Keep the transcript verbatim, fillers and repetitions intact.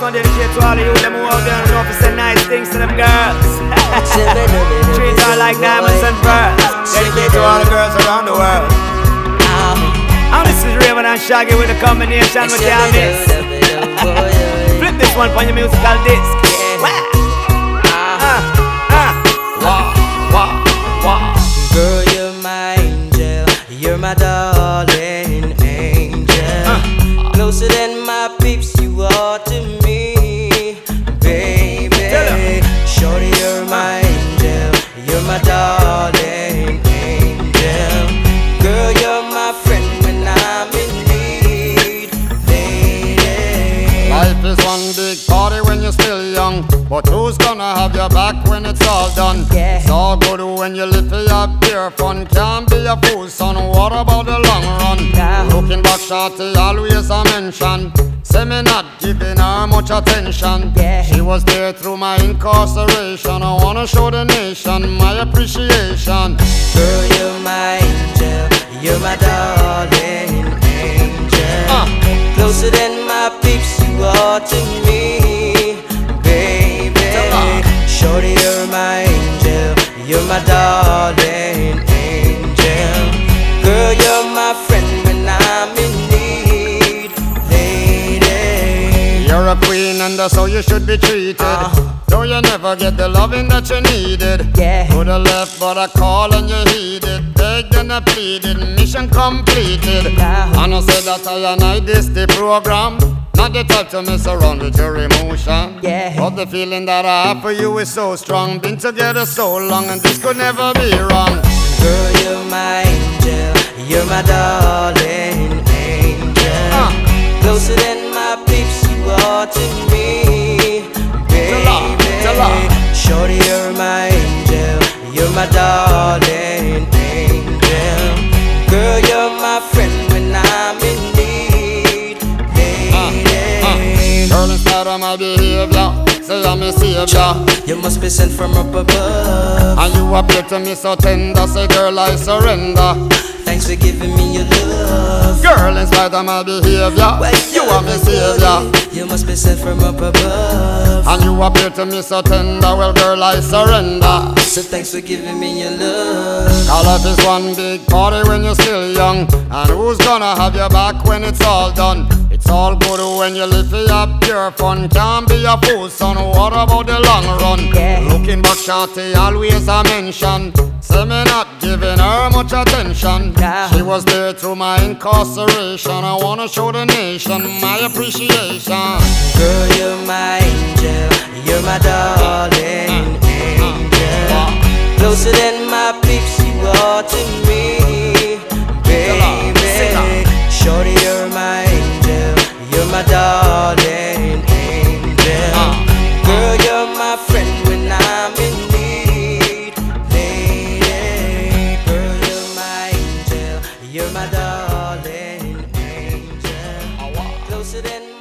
one dedicated to all of you, them who out there and know to say nice things to them girls. Treat her like diamonds and pearls. Dedicated to all the girls around the world. And this is Raven and Shaggy with a combination with your miss. Flip this one for your musical disc. Ah, ah, wah, wah, wah. Girl, you're my angel, you're my darling angel. uh. Closer than my peeps, you are to me, baby. Shorty, you're my angel, you're my darling angel. Girl, you're my friend when I'm in need, lady. Life is one big party when you're still young, but who's gonna have your back when it's all done? Yeah. It's all good when you live for your pure fun. Can't be a fool, son, what about the long run? Yeah. Looking back, shorty, always a mention. Say me not giving her much attention. Yeah. She was there through my incarceration. I wanna show the nation my appreciation. Girl, you're my angel, you're my darling angel. uh. Closer than my peeps, you are to me, baby. Shorty, you're my angel, you're my darling angel. Girl, you're my friend when I'm in need, lady. You're a queen and that's how you should be treated. uh. Though you never get the loving that you needed. Yeah. Could have left but I called and you heeded. Begged and I pleaded, mission completed. Yeah. And I said that I and I this the program. Not the type to mess around with your emotion. Yeah. But the feeling that I have for you is so strong. Been together so long and this could never be wrong. Girl, you're my angel, you're my darling angel. uh. Closer than my peeps, you are to me, baby. Shorty, you're my angel, you're my darling angel. Girl, you're my friend when I'm in need, lady. uh, uh. Girl, in spite of my behavior, say I'm a savior. You must be sent from up above, and you appear to me so tender. Say girl, I surrender. Thanks for giving me your love. Girl, in spite of my behavior, well, you are my savior. You must be sent from up above, and you appear to me so tender. Well, girl, I surrender. So thanks for giving me your love. Our life is one big party when you're still young, and who's gonna have your back when it's all done? It's all good when you live for your pure fun. Can't be a fool, son, what about the long run? Yeah. Looking back, shorty, always a mention. Say me not giving her much attention. Yeah. She was there through my incarceration. I wanna show the nation my appreciation. Girl, you're my angel, you're my darling angel. Closer than my peeps, you are to me, baby. Shorty, you're my angel, you're my darling angel. Girl, you're my friend when I'm in need, lady. Girl, you're my angel, you're my darling angel. Closer than my